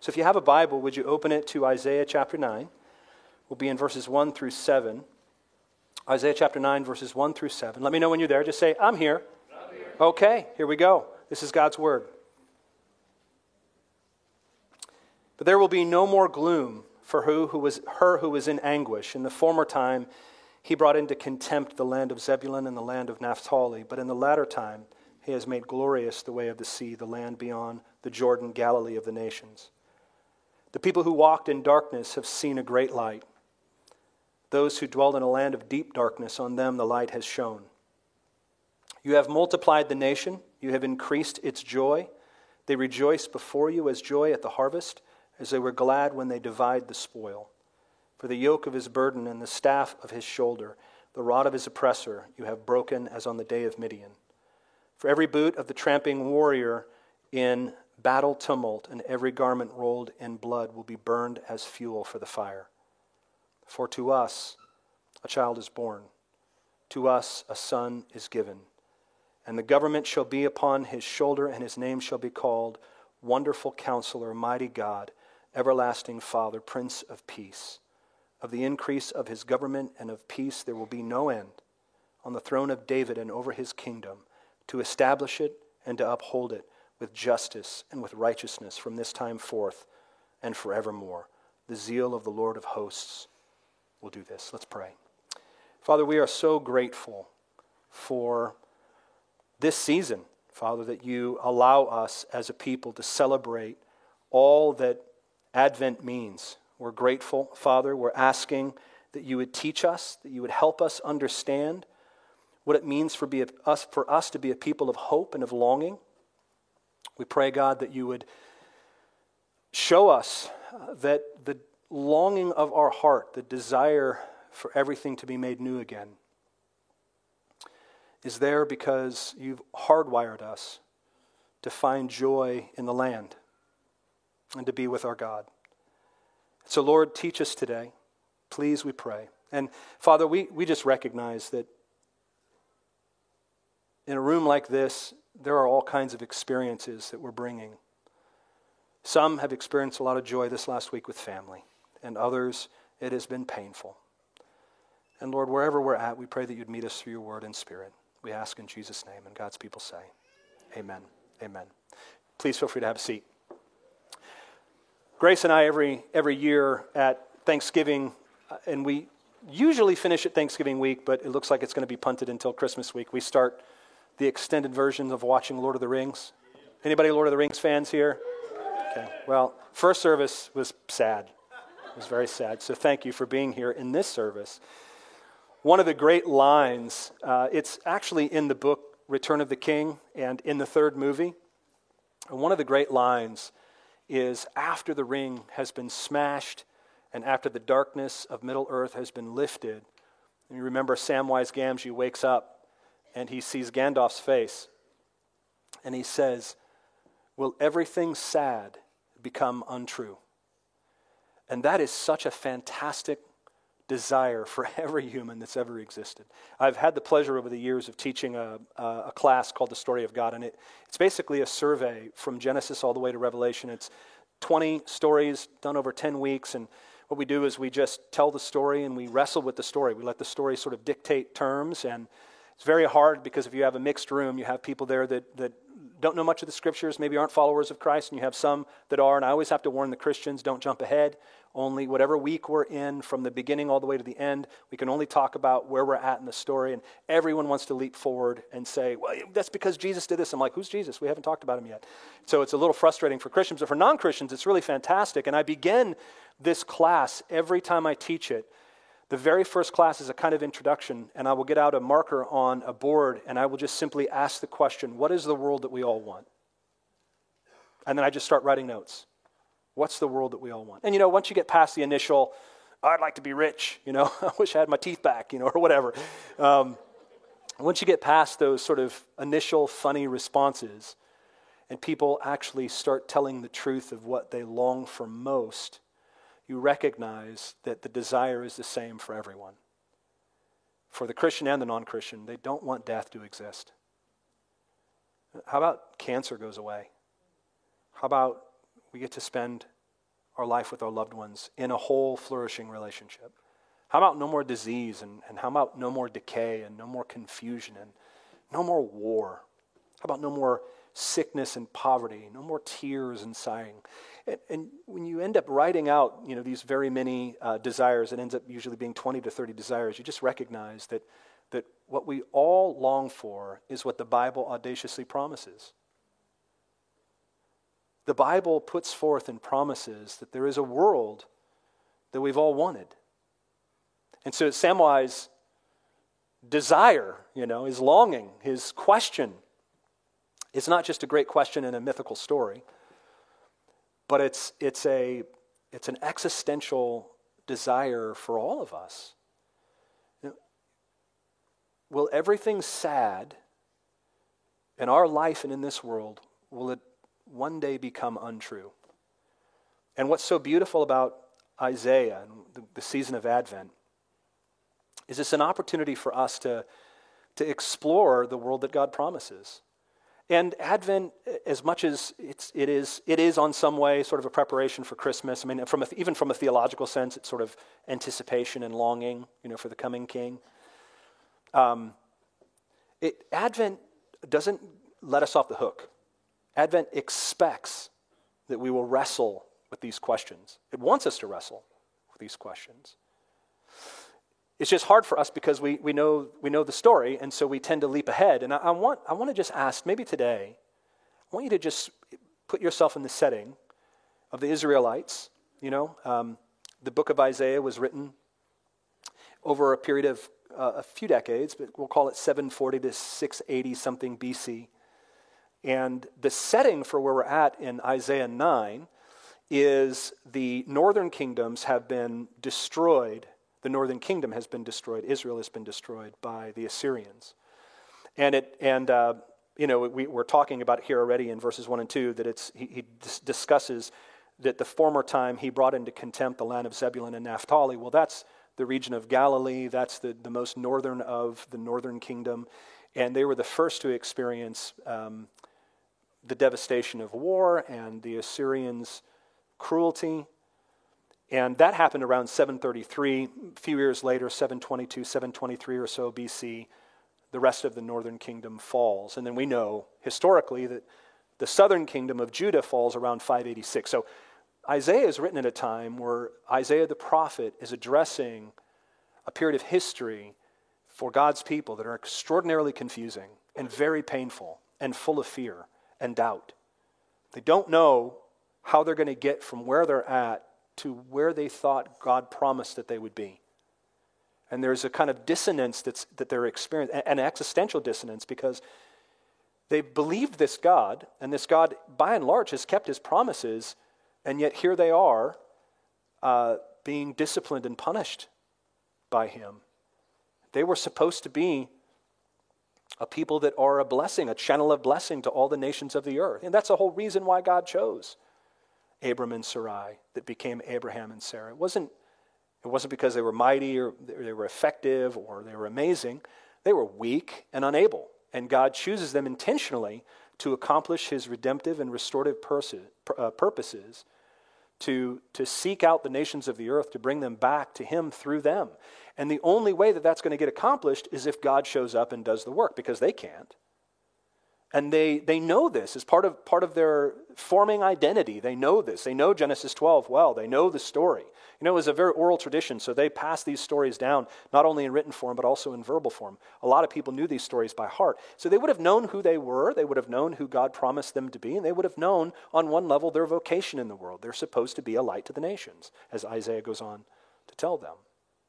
So if you have a Bible, would you open it to Isaiah chapter 9? We'll be in verses 1 through 7. Isaiah chapter 9, verses 1 through 7. Let me know when you're there. Just say, I'm here. I'm here. Okay, here we go. This is God's word. But there will be no more gloom for her who was in anguish. In the former time, he brought into contempt the land of Zebulun and the land of Naphtali. But in the latter time, he has made glorious the way of the sea, the land beyond the Jordan, Galilee of the nations. The people who walked in darkness have seen a great light. Those who dwelled in a land of deep darkness, on them the light has shone. You have multiplied the nation. You have increased its joy. They rejoice before you as joy at the harvest, as they were glad when they divide the spoil. For the yoke of his burden and the staff of his shoulder, the rod of his oppressor, you have broken as on the day of Midian. For every boot of the tramping warrior in battle tumult and every garment rolled in blood will be burned as fuel for the fire. For to us a child is born, to us a son is given, and the government shall be upon his shoulder, and his name shall be called Wonderful Counselor, Mighty God, Everlasting Father, Prince of Peace. Of the increase of his government and of peace there will be no end, on the throne of David and over his kingdom, to establish it and to uphold it with justice and with righteousness from this time forth and forevermore. The zeal of the Lord of hosts will do this. Let's pray. Father, we are so grateful for this season, Father, that you allow us as a people to celebrate all that Advent means. We're grateful, Father. We're asking that you would teach us, that you would help us understand what it means for us to be a people of hope and of longing. We pray, God, that you would show us that the longing of our heart, the desire for everything to be made new again, is there because you've hardwired us to find joy in the land and to be with our God. So, Lord, teach us today. Please, we pray. And, Father, we just recognize that in a room like this, there are all kinds of experiences that we're bringing. Some have experienced a lot of joy this last week with family, and others, it has been painful. And, Lord, wherever we're at, we pray that you'd meet us through your word and spirit. We ask in Jesus' name, and God's people say, amen. Amen. Please feel free to have a seat. Grace and I, every year at Thanksgiving, and we usually finish at Thanksgiving week, but it looks like it's going to be punted until Christmas week. We start the extended version of watching Lord of the Rings. Anybody Lord of the Rings fans here? Okay. Well, first service was sad. It was very sad. So thank you for being here in this service. One of the great lines, it's actually in the book Return of the King and in the third movie. And one of the great lines is after the ring has been smashed and after the darkness of Middle-earth has been lifted, and you remember Samwise Gamgee wakes up and he sees Gandalf's face and he says, will everything sad become untrue? And that is such a fantastic desire for every human that's ever existed. I've had the pleasure over the years of teaching a class called The Story of God, and it's basically a survey from Genesis all the way to Revelation. It's 20 stories done over 10 weeks, and what we do is we just tell the story and we wrestle with the story. We let the story sort of dictate terms, and it's very hard because if you have a mixed room, you have people there that don't know much of the scriptures, maybe aren't followers of Christ, and you have some that are, and I always have to warn the Christians, don't jump ahead. Only whatever week we're in, from the beginning all the way to the end, we can only talk about where we're at in the story, and everyone wants to leap forward and say, well, that's because Jesus did this. I'm like, who's Jesus? We haven't talked about him yet. So it's a little frustrating for Christians, but for non-Christians, it's really fantastic. And I begin this class every time I teach it. The very first class is a kind of introduction, and I will get out a marker on a board, and I will just simply ask the question, what is the world that we all want? And then I just start writing notes. What's the world that we all want? And, once you get past the initial, I'd like to be rich, I wish I had my teeth back, or whatever. Once you get past those sort of initial funny responses, and people actually start telling the truth of what they long for most, you recognize that the desire is the same for everyone. For the Christian and the non-Christian, they don't want death to exist. How about cancer goes away? How about we get to spend our life with our loved ones in a whole, flourishing relationship? How about no more disease, and how about no more decay, and no more confusion, and no more war? How about no more sickness and poverty, no more tears and sighing? And when you end up writing out, these very many desires, it ends up usually being 20 to 30 desires, you just recognize that what we all long for is what the Bible audaciously promises. The Bible puts forth and promises that there is a world that we've all wanted. And so Samwise' desire, his longing, his question, it's not just a great question in a mythical story, but it's an existential desire for all of us. Will everything sad in our life and in this world, will it one day become untrue? And what's so beautiful about Isaiah and the season of Advent is it's an opportunity for us to explore the world that God promises. And Advent, as much as it is on some way sort of a preparation for Christmas. I mean, even from a theological sense, it's sort of anticipation and longing, for the coming King. Advent doesn't let us off the hook. Advent expects that we will wrestle with these questions. It wants us to wrestle with these questions. It's just hard for us because we know the story, and so we tend to leap ahead. And I want to just ask, maybe today, I want you to just put yourself in the setting of the Israelites. The book of Isaiah was written over a period of a few decades, but we'll call it 740 to 680 something BC. And the setting for where we're at in Isaiah 9 is the northern kingdoms have been destroyed. The northern kingdom has been destroyed. Israel has been destroyed by the Assyrians. And we're talking about here already in verses 1 and 2 that he discusses that the former time he brought into contempt the land of Zebulun and Naphtali. Well, that's the region of Galilee. That's the most northern of the northern kingdom. And they were the first to experience the devastation of war and the Assyrians' cruelty. And that happened around 733. A few years later, 722, 723 or so BC, the rest of the northern kingdom falls. And then we know historically that the southern kingdom of Judah falls around 586. So Isaiah is written at a time where Isaiah the prophet is addressing a period of history for God's people that are extraordinarily confusing and very painful and full of fear and doubt. They don't know how they're going to get from where they're at to where they thought God promised that they would be. And there's a kind of dissonance that they're experiencing, an existential dissonance, because they've believed this God, and this God, by and large, has kept his promises, and yet here they are being disciplined and punished by him. They were supposed to be a people that are a blessing, a channel of blessing to all the nations of the earth. And that's the whole reason why God chose Abram and Sarai, that became Abraham and Sarah. It wasn't because they were mighty or they were effective or they were amazing. They were weak and unable. And God chooses them intentionally to accomplish his redemptive and restorative purposes, to seek out the nations of the earth, to bring them back to him through them. And the only way that that's going to get accomplished is if God shows up and does the work, because they can't. And they know this as part of their forming identity. They know this. They know Genesis 12 well. They know the story. It was a very oral tradition, so they passed these stories down, not only in written form, but also in verbal form. A lot of people knew these stories by heart. So they would have known who they were. They would have known who God promised them to be, and they would have known, on one level, their vocation in the world. They're supposed to be a light to the nations, as Isaiah goes on to tell them.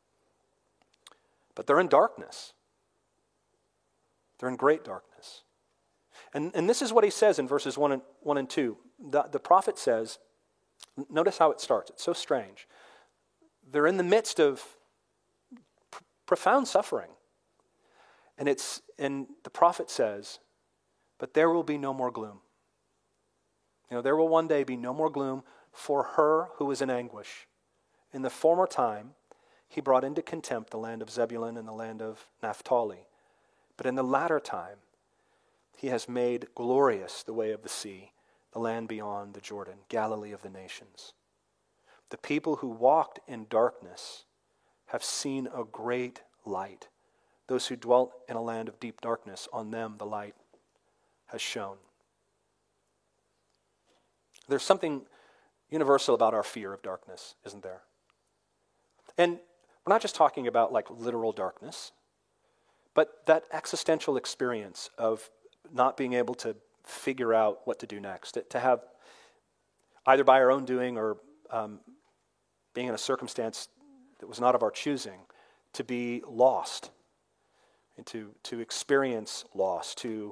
But they're in darkness. They're in great darkness. And this is what he says in verses 1 and 2. The prophet says, notice how it starts. It's so strange. They're in the midst of profound suffering. And the prophet says, but there will be no more gloom. There will one day be no more gloom for her who is in anguish. In the former time, he brought into contempt the land of Zebulun and the land of Naphtali. But in the latter time, he has made glorious the way of the sea, the land beyond the Jordan, Galilee of the nations. The people who walked in darkness have seen a great light. Those who dwelt in a land of deep darkness, on them the light has shone. There's something universal about our fear of darkness, isn't there? And we're not just talking about like literal darkness, but that existential experience of not being able to figure out what to do next, to have either by our own doing or being in a circumstance that was not of our choosing, to be lost, and to experience loss, to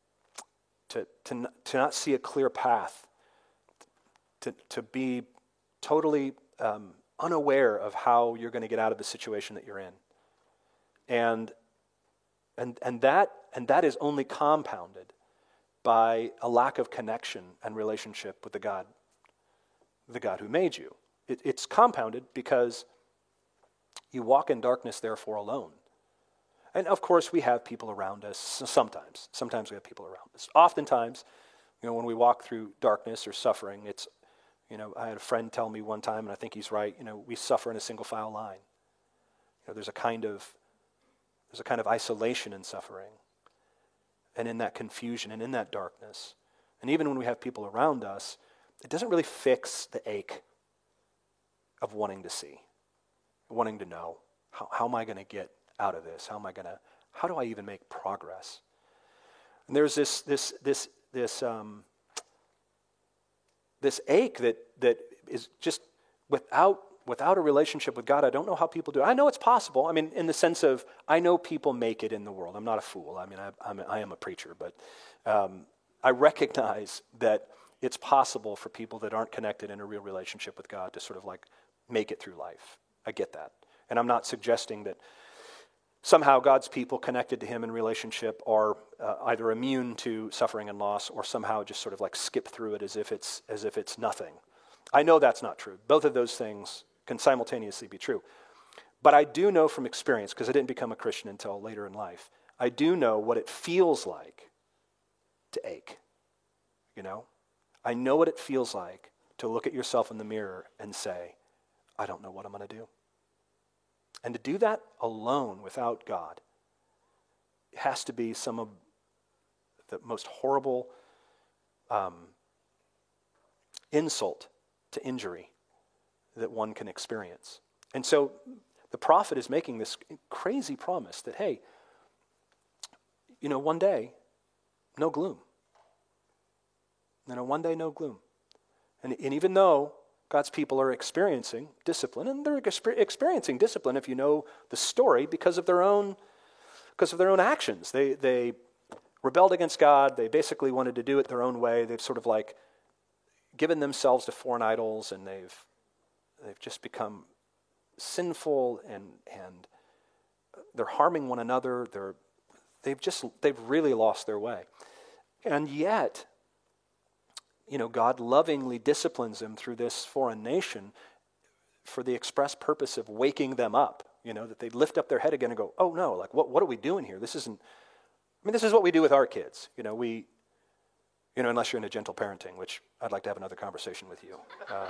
not see a clear path, to be totally unaware of how you're going to get out of the situation that you're in, and that is only compounded by a lack of connection and relationship with the God who made you. It's compounded because you walk in darkness, therefore alone. And of course, we have people around us sometimes. Sometimes we have people around us. Oftentimes, when we walk through darkness or suffering, it's, I had a friend tell me one time, and I think he's right, we suffer in a single file line. There's a kind of isolation in suffering, and in that confusion, and in that darkness. And even when we have people around us, it doesn't really fix the ache of wanting to see, wanting to know, how am I going to get out of this? How do I even make progress? And there's this ache that is just without a relationship with God. I don't know how people do it. I know it's possible. I mean, in the sense of, I know people make it in the world. I'm not a fool. I mean, I am a preacher, but I recognize that it's possible for people that aren't connected in a real relationship with God to sort of like make it through life. I get that. And I'm not suggesting that somehow God's people connected to him in relationship are either immune to suffering and loss, or somehow just sort of like skip through it as if it's nothing. I know that's not true. Both of those things can simultaneously be true. But I do know from experience, because I didn't become a Christian until later in life, I do know what it feels like to ache. I know what it feels like to look at yourself in the mirror and say, I don't know what I'm going to do. And to do that alone without God has to be some of the most horrible insult to injury that one can experience. And so the prophet is making this crazy promise that, hey, one day, no gloom. One day, no gloom. And even though God's people are experiencing discipline, and they're experiencing discipline, if you know the story, because of their own actions. They rebelled against God. They basically wanted to do it their own way. They've sort of like given themselves to foreign idols, and they've just become sinful, and they're harming one another. They've really lost their way. And yet, God lovingly disciplines them through this foreign nation for the express purpose of waking them up, that they lift up their head again and go, oh no, like what are we doing here? This is what we do with our kids. Unless you're into gentle parenting, which I'd like to have another conversation with you.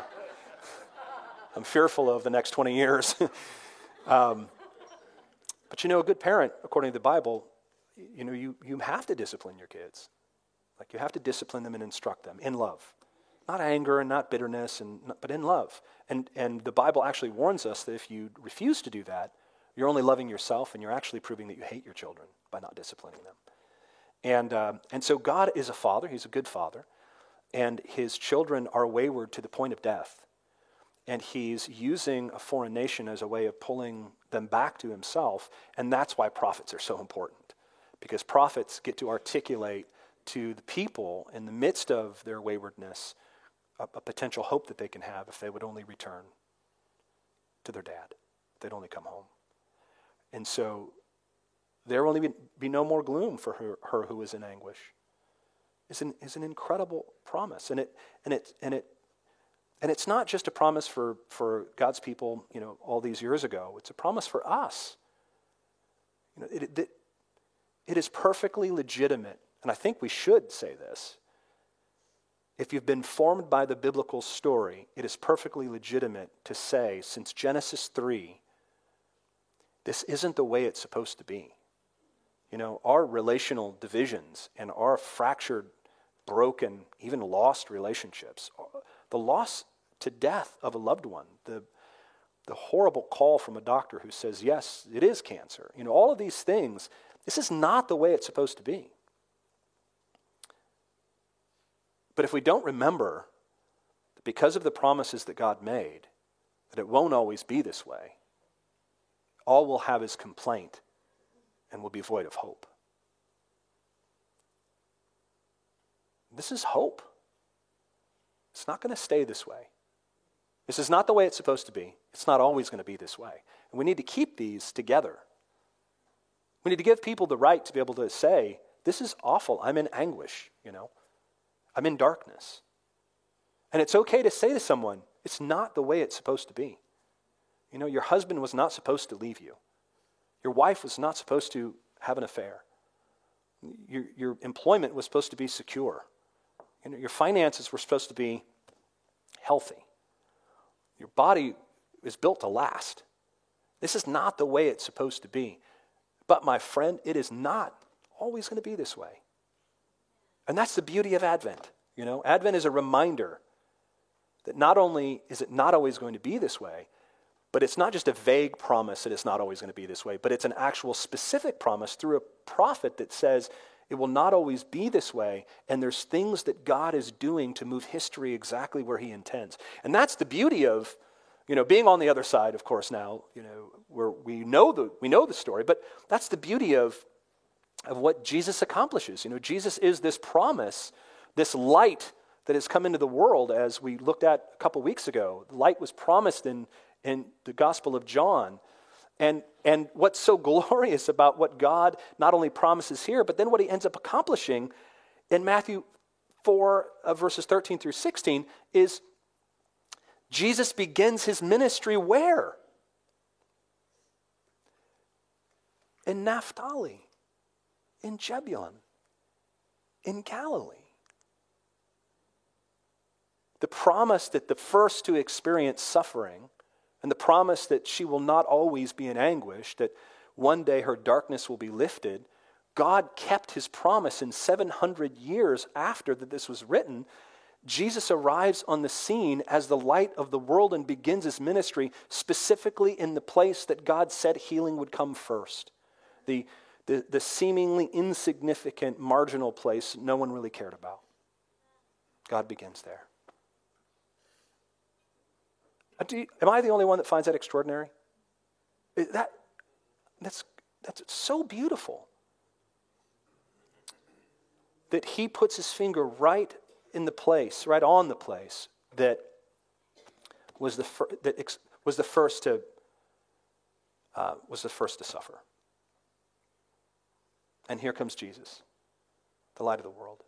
I'm fearful of the next 20 years. But a good parent, according to the Bible, you have to discipline your kids. Like, you have to discipline them and instruct them in love. Not anger and not bitterness, but in love. And the Bible actually warns us that if you refuse to do that, you're only loving yourself, and you're actually proving that you hate your children by not disciplining them. And so God is a father. He's a good father. And his children are wayward to the point of death. And he's using a foreign nation as a way of pulling them back to himself. And that's why prophets are so important. Because prophets get to articulate to the people in the midst of their waywardness a potential hope that they can have if they would only return to their dad. They'd only come home. And so there will only be no more gloom for her who is in anguish. It's an incredible promise. And it's not just a promise for God's people, all these years ago. It's a promise for us. It is perfectly legitimate, and I think we should say this. if you've been formed by the biblical story, it is perfectly legitimate to say, since Genesis 3, this isn't the way it's supposed to be. You know, our relational divisions and our fractured, broken, even lost relationships, the loss to death of a loved one, the horrible call from a doctor who says, yes, it is cancer. You know, all of these things, this is not the way it's supposed to be. But if we don't remember that because of the promises that God made, that it won't always be this way, all we'll have is complaint and we'll be void of hope. This is hope. It's not going to stay this way. This is not the way it's supposed to be. It's not always going to be this way. And we need to keep these together. We need to give people the right to be able to say, this is awful. I'm in anguish, you know. I'm in darkness. And it's okay to say to someone, it's not the way it's supposed to be. You know, your husband was not supposed to leave you. Your wife was not supposed to have an affair. Your employment was supposed to be secure. You know, your finances were supposed to be healthy. Your body is built to last. This is not the way it's supposed to be. But my friend, it is not always going to be this way. And that's the beauty of Advent. You know, Advent is a reminder that not only is it not always going to be this way, but it's not just a vague promise that it's not always going to be this way, but it's an actual specific promise through a prophet that says it will not always be this way, and there's things that God is doing to move history exactly where he intends. And that's the beauty of, you know, being on the other side, of course, now, you know, where we know the story, but that's the beauty of what Jesus accomplishes. You know, Jesus is this promise, this light that has come into the world, as we looked at a couple weeks ago. The light was promised in the Gospel of John. And what's so glorious about what God not only promises here, but then what he ends up accomplishing in Matthew 4, verses 13 through 16, is Jesus begins his ministry where? In Naphtali, in Zebulun, in Galilee. The promise that the first to experience suffering, and the promise that she will not always be in anguish, that one day her darkness will be lifted, God kept his promise. In 700 years after that this was written, Jesus arrives on the scene as the light of the world and begins his ministry specifically in the place that God said healing would come first. The seemingly insignificant, marginal place no one really cared about. God begins there. Am I the only one that finds that extraordinary? That's so beautiful. That he puts his finger right in the place, right on the place that was the first to suffer. And here comes Jesus, the light of the world.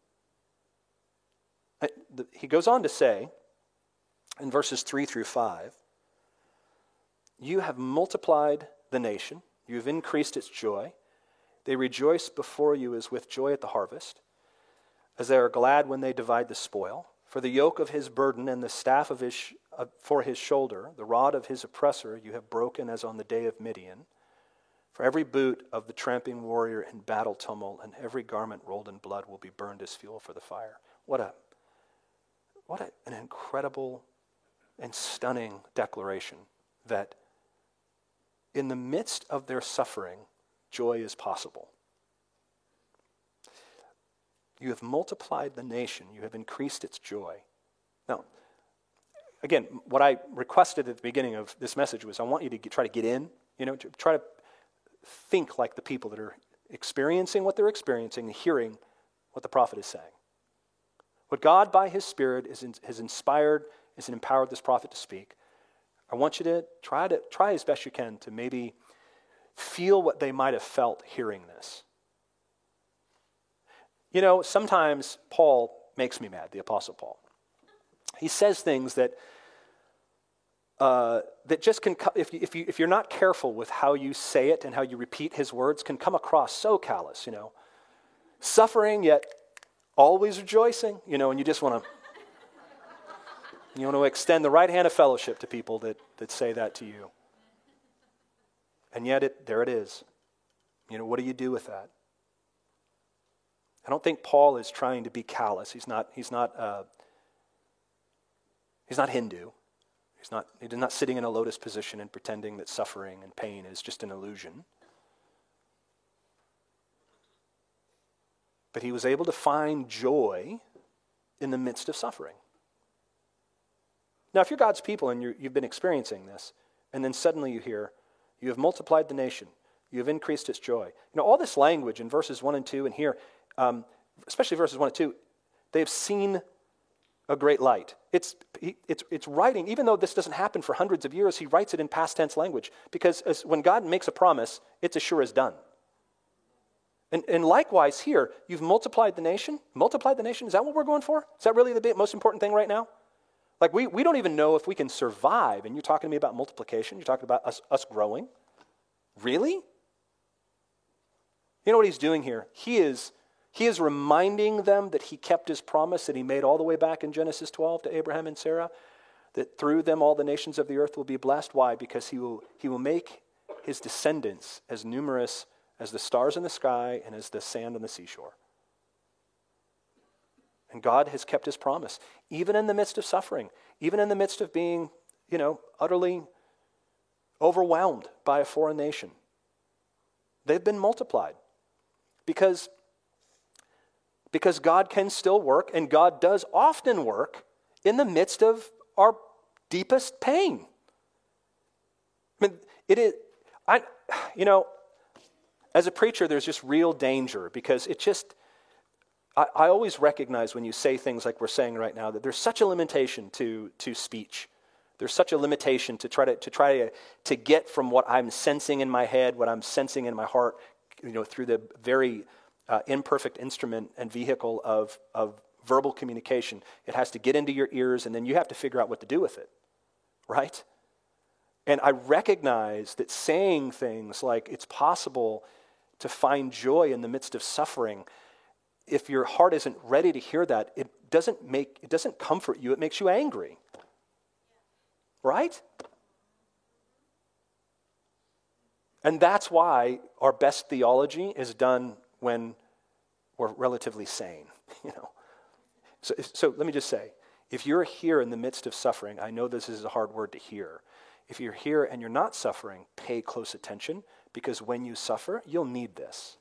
He goes on to say, in verses 3 through 5, you have multiplied the nation, you have increased its joy. They rejoice before you as with joy at the harvest, as they are glad when they divide the spoil. For the yoke of his burden and the staff of for his shoulder, the rod of his oppressor, you have broken as on the day of Midian. For every boot of the tramping warrior in battle tumult and every garment rolled in blood will be burned as fuel for the fire. What an incredible and stunning declaration that in the midst of their suffering, joy is possible. You have multiplied the nation. You have increased its joy. Now, again, what I requested at the beginning of this message was I want you to try to get in, to try to think like the people that are experiencing what they're experiencing and hearing what the prophet is saying. What God, by his Spirit, has inspired, has empowered this prophet to speak. I want you to try as best you can to maybe feel what they might have felt hearing this. Sometimes Paul makes me mad, the Apostle Paul. He says things that just can, if you're not careful with how you say it and how you repeat his words, can come across so callous, Suffering, yet always rejoicing, and you just want to extend the right hand of fellowship to people that say that to you. And yet there it is. What do you do with that? I don't think Paul is trying to be callous. He's not Hindu. He's not sitting in a lotus position and pretending that suffering and pain is just an illusion. But he was able to find joy in the midst of suffering. Now, if you're God's people and you've been experiencing this, and then suddenly you hear, you have multiplied the nation, you have increased its joy. All this language in verses 1 and 2 and here, especially verses 1 and 2, they have seen a great light. It's writing, even though this doesn't happen for hundreds of years, he writes it in past tense language, because when God makes a promise, it's as sure as done. And likewise here, you've multiplied the nation. Multiplied the nation, is that what we're going for? Is that really the most important thing right now? Like we don't even know if we can survive, and you're talking to me about multiplication, you're talking about us growing. Really? You know what he's doing here? He is reminding them that he kept his promise that he made all the way back in Genesis 12 to Abraham and Sarah, that through them all the nations of the earth will be blessed. Why? Because he will make his descendants as numerous as the stars in the sky and as the sand on the seashore. And God has kept his promise, even in the midst of suffering, even in the midst of being, utterly overwhelmed by a foreign nation. They've been multiplied because God can still work, and God does often work in the midst of our deepest pain. I mean, as a preacher, there's just real danger, because I always recognize when you say things like we're saying right now that there's such a limitation to speech. There's such a limitation to try to get from what I'm sensing in my head, what I'm sensing in my heart, through the very imperfect instrument and vehicle of verbal communication. It has to get into your ears, and then you have to figure out what to do with it, right? And I recognize that saying things like it's possible to find joy in the midst of suffering, if your heart isn't ready to hear that, it doesn't comfort you, it makes you angry. Right? And that's why our best theology is done when we're relatively sane, So let me just say, if you're here in the midst of suffering, I know this is a hard word to hear. If you're here and you're not suffering, pay close attention, because when you suffer, you'll need this.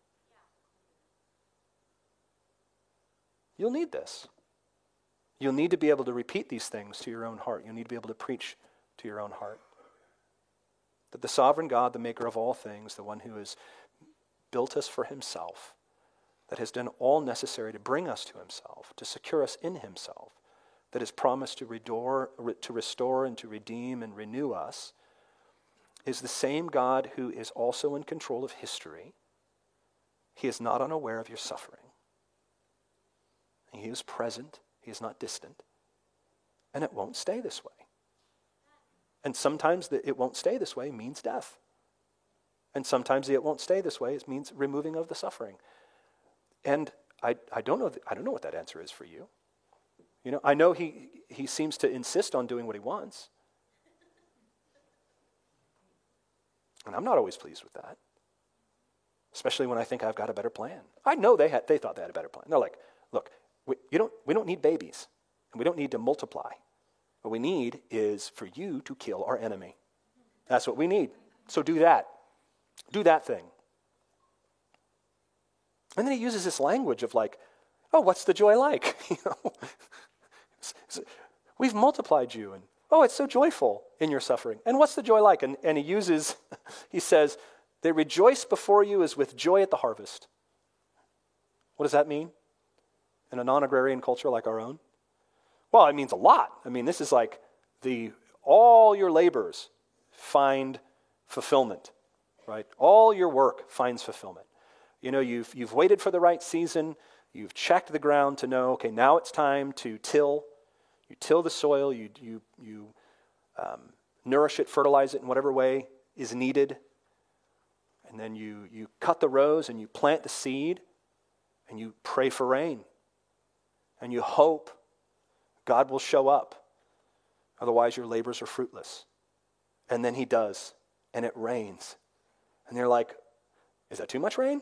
You'll need this. You'll need to be able to repeat these things to your own heart. You'll need to be able to preach to your own heart. That the sovereign God, the maker of all things, the one who has built us for himself, that has done all necessary to bring us to himself, to secure us in himself, that has promised to restore and to redeem and renew us, is the same God who is also in control of history. He is not unaware of your suffering. He is present. He is not distant. And it won't stay this way. And sometimes it won't stay this way means death. And sometimes it won't stay this way. It means removing of the suffering. And I don't know what that answer is for you. I know he seems to insist on doing what he wants. And I'm not always pleased with that. Especially when I think I've got a better plan. I know they thought they had a better plan. They're like, look, we don't need babies, and we don't need to multiply. What we need is for you to kill our enemy. That's what we need. So do that. Do that thing. And then he uses this language of like, oh, what's the joy like? We've multiplied you, and oh, it's so joyful in your suffering. And what's the joy like? And he says, they rejoice before you as with joy at the harvest. What does that mean in a non-agrarian culture like our own? Well, it means a lot. I mean, this is like all your labors find fulfillment, right? All your work finds fulfillment. You've waited for the right season. You've checked the ground to know, okay, now it's time to till. You till the soil. You nourish it, fertilize it in whatever way is needed. And then you cut the rows and you plant the seed and you pray for rain. and you hope God will show up. Otherwise, your labors are fruitless. And then he does, and it rains. And you're like, is that too much rain?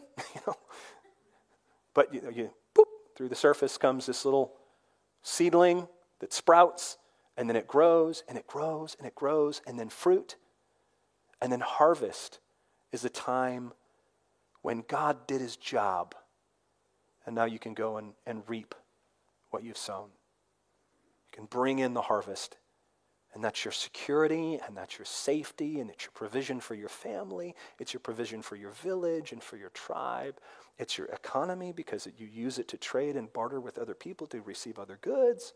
But you boop, through the surface comes this little seedling that sprouts, and then it grows, and it grows, and it grows, and then fruit, and then harvest is the time when God did his job, and now you can go and reap what you've sown. You can bring in the harvest, and that's your security, and that's your safety, and it's your provision for your family, it's your provision for your village and for your tribe, it's your economy because you use it to trade and barter with other people to receive other goods.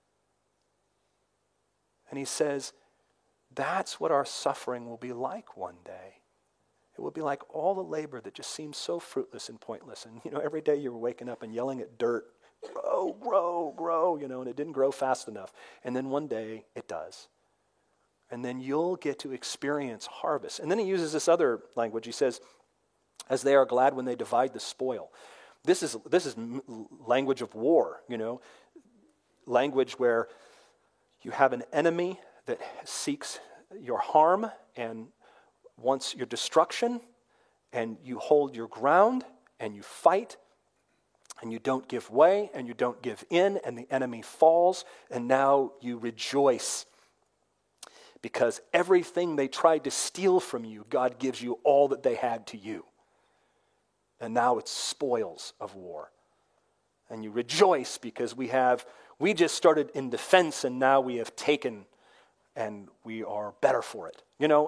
And he says, that's what our suffering will be like one day. It will be like all the labor that just seems so fruitless and pointless. And, every day you're waking up and yelling at dirt, grow, grow, grow, and it didn't grow fast enough. And then one day it does. And then you'll get to experience harvest. And then he uses this other language. He says, as they are glad when they divide the spoil. This is language of war, language where you have an enemy that seeks your harm and wants your destruction, and you hold your ground, and you fight, and you don't give way, and you don't give in, and the enemy falls, and now you rejoice. Because everything they tried to steal from you, God gives you all that they had to you. And now it's spoils of war. And you rejoice because we just started in defense, and now we have taken, and we are better for it.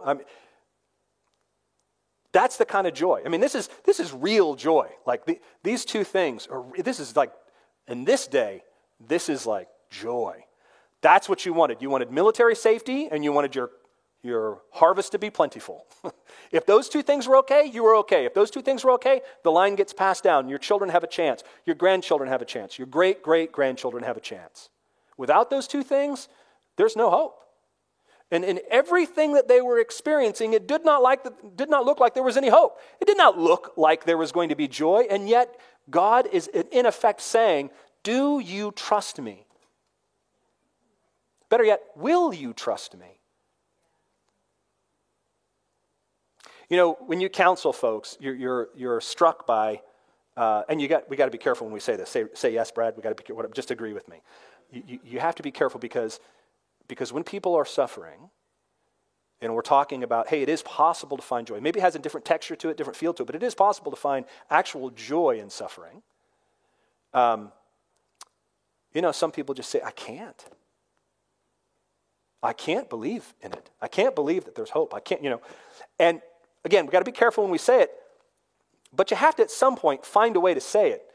That's the kind of joy. This is real joy. Like these two things, this is like, in this day, this is like joy. That's what you wanted. You wanted military safety, and you wanted your harvest to be plentiful. If those two things were okay, you were okay. If those two things were okay, the line gets passed down. Your children have a chance. Your grandchildren have a chance. Your great-great-grandchildren have a chance. Without those two things, there's no hope. And in everything that they were experiencing, it did not look like there was any hope. It did not look like there was going to be joy, and yet God is in effect saying, do you trust me? Better yet, will you trust me? When you counsel folks, you're struck by, and we got to be careful when we say this. Say yes, Brad. We got to be careful. Just agree with me. You have to be careful because when people are suffering, and we're talking about, hey, it is possible to find joy. Maybe it has a different texture to it, different feel to it, but it is possible to find actual joy in suffering. Some people just say, I can't believe in it. I can't believe that there's hope. I can't, And again, we've got to be careful when we say it, but you have to at some point find a way to say it.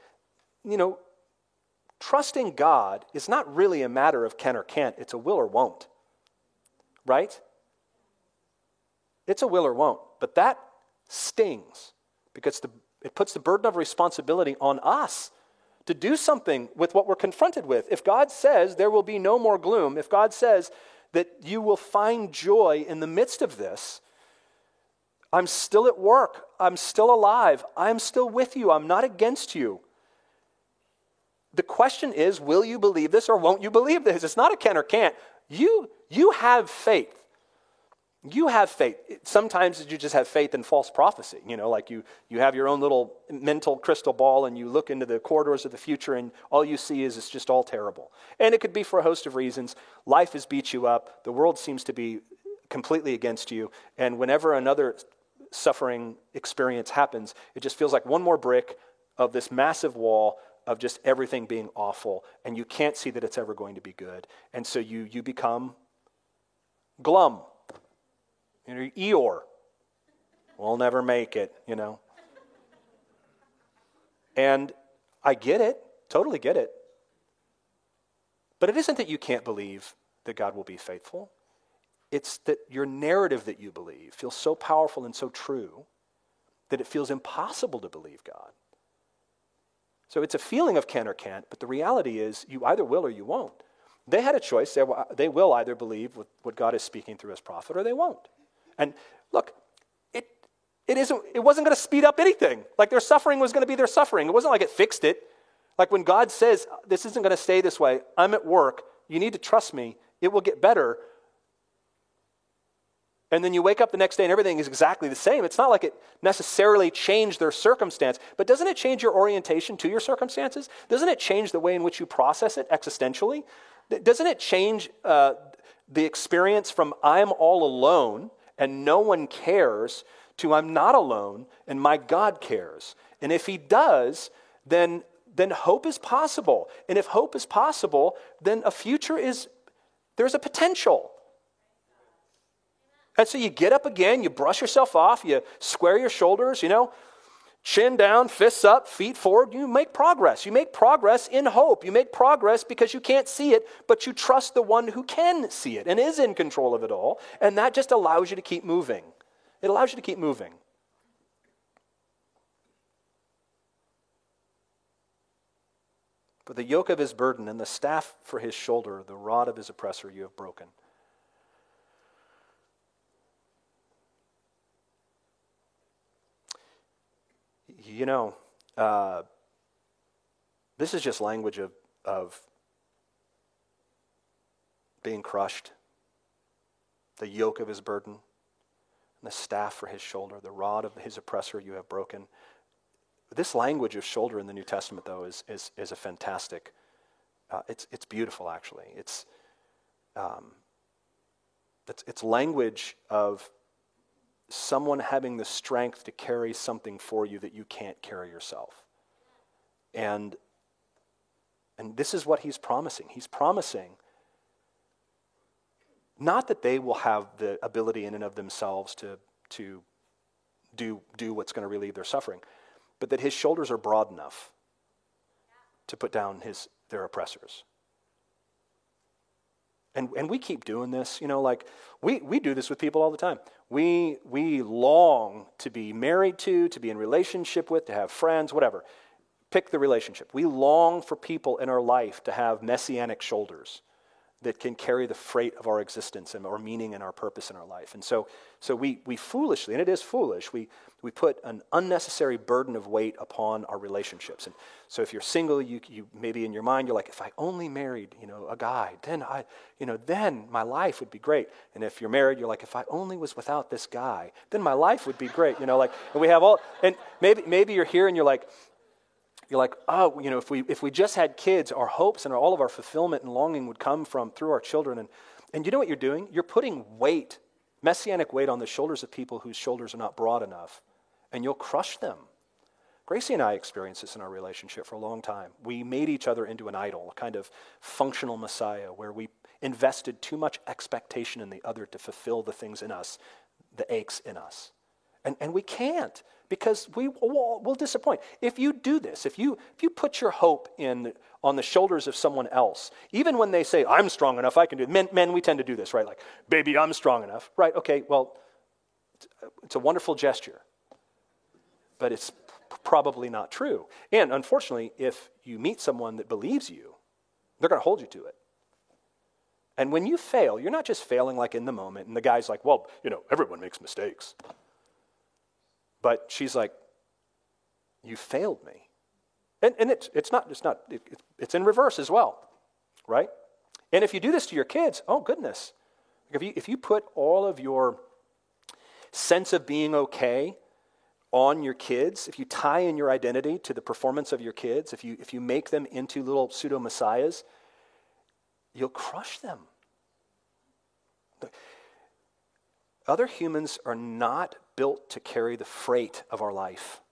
Trusting God is not really a matter of can or can't. It's a will or won't. Right? It's a will or won't. But that stings because it puts the burden of responsibility on us to do something with what we're confronted with. If God says there will be no more gloom, if God says that you will find joy in the midst of this, I'm still at work. I'm still alive. I'm still with you. I'm not against you. The question is, will you believe this or won't you believe this? It's not a can or can't. You have faith. You have faith. Sometimes you just have faith in false prophecy. Like you have your own little mental crystal ball and you look into the corridors of the future and all you see is it's just all terrible. And it could be for a host of reasons. Life has beat you up. The world seems to be completely against you. And whenever another suffering experience happens, it just feels like one more brick of this massive wall of just everything being awful, and you can't see that it's ever going to be good. And so you become glum. Eeyore. We'll never make it, And I get it, totally get it. But it isn't that you can't believe that God will be faithful. It's that your narrative that you believe feels so powerful and so true that it feels impossible to believe God. So it's a feeling of can or can't, but the reality is you either will or you won't. They had a choice. They will either believe what God is speaking through his prophet or they won't. And look, it wasn't going to speed up anything. Like their suffering was going to be their suffering. It wasn't like it fixed it. Like when God says, this isn't going to stay this way, I'm at work, you need to trust me, it will get better. And then you wake up the next day and everything is exactly the same. It's not like it necessarily changed their circumstance, but doesn't it change your orientation to your circumstances? Doesn't it change the way in which you process it existentially? Doesn't it change the experience from I'm all alone and no one cares to I'm not alone and my God cares? And if he does, then hope is possible. And if hope is possible, then a future there's a potential. And so you get up again, you brush yourself off, you square your shoulders, chin down, fists up, feet forward. You make progress. You make progress in hope. You make progress because you can't see it, but you trust the one who can see it and is in control of it all. And that just allows you to keep moving. It allows you to keep moving. For the yoke of his burden and the staff for his shoulder, the rod of his oppressor you have broken. This is just language of being crushed. The yoke of his burden, and the staff for his shoulder, the rod of his oppressor you have broken. This language of shoulder in the New Testament, though, is a fantastic. It's beautiful, actually. It's language of someone having the strength to carry something for you that you can't carry yourself. And this is what he's promising. He's promising not that they will have the ability in and of themselves to do what's going to relieve their suffering, but that his shoulders are broad enough to put down their oppressors. And we keep doing this, we do this with people all the time. We long to be married to be in relationship with, to have friends, whatever. Pick the relationship. We long for people in our life to have messianic shoulders that can carry the freight of our existence and our meaning and our purpose in our life. And so we foolishly, and it is foolish, we put an unnecessary burden of weight upon our relationships. And so if you're single, you maybe in your mind, you're like, if I only married, a guy, then my life would be great. And if you're married, you're like, if I only was without this guy, then my life would be great. And we have all, and maybe you're here and you're like, oh, if we just had kids, our hopes and all of our fulfillment and longing would come through our children. And you know what you're doing? You're putting weight, messianic weight, on the shoulders of people whose shoulders are not broad enough, and you'll crush them. Gracie and I experienced this in our relationship for a long time. We made each other into an idol, a kind of functional messiah, where we invested too much expectation in the other to fulfill the things in us, the aches in us. And we can't, because we'll disappoint. If you do this, if you put your hope on the shoulders of someone else, even when they say, I'm strong enough, I can do it. Men, we tend to do this, right? Like, baby, I'm strong enough. Right, okay, well, it's a wonderful gesture, but it's probably not true. And unfortunately, if you meet someone that believes you, they're going to hold you to it. And when you fail, you're not just failing like in the moment, and the guy's like, well, everyone makes mistakes. But she's like, you failed me. And it's in reverse as well, right? And if you do this to your kids, oh goodness. If you put all of your sense of being okay on your kids, if you tie in your identity to the performance of your kids, if you make them into little pseudo-messiahs, you'll crush them. Other humans are not built to carry the freight of our life.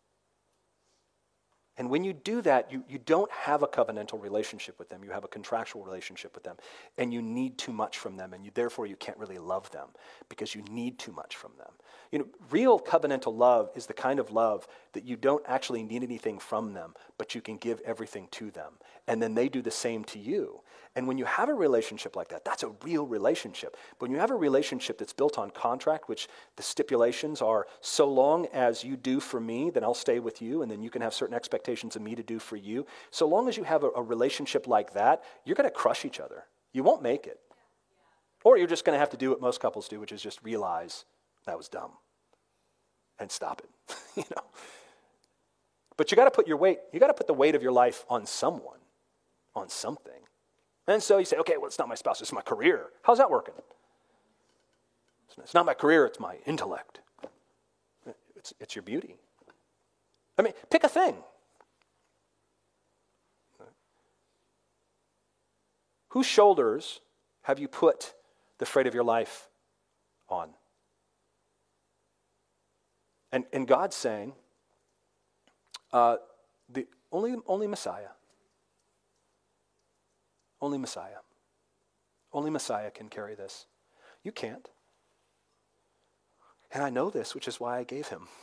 And when you do that, you don't have a covenantal relationship with them. You have a contractual relationship with them. And you need too much from them. And therefore, you can't really love them because you need too much from them. Real covenantal love is the kind of love that you don't actually need anything from them, but you can give everything to them. And then they do the same to you. And when you have a relationship like that, that's a real relationship. But when you have a relationship that's built on contract, which the stipulations are, so long as you do for me, then I'll stay with you, and then you can have certain expectations of me to do for you. So long as you have a relationship like that, you're going to crush each other. You won't make it. Or you're just going to have to do what most couples do, which is just realize that was dumb and stop it. But you got to put the weight of your life on someone, on something. And so you say, okay, well, it's not my spouse, it's my career. How's that working? It's not my career, it's my intellect. It's your beauty. I mean, pick a thing. Whose shoulders have you put the freight of your life on? And God's saying, the only Messiah. Only Messiah. Only Messiah can carry this. You can't. And I know this, which is why I gave him.